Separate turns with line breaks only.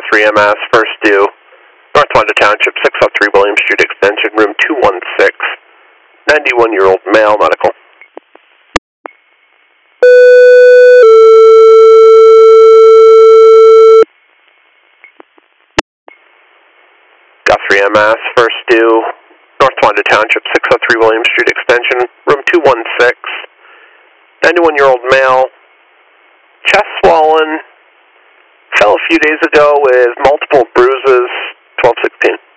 Guthrie MS, first due, North Wanda Township, 603 William Street Extension, room 216, 91-year-old male, medical. Guthrie MS, first due, North Wanda Township, 603 William Street Extension, room 216, 91-year-old male, chest swollen, fell a few days ago with multiple bruises, 1216.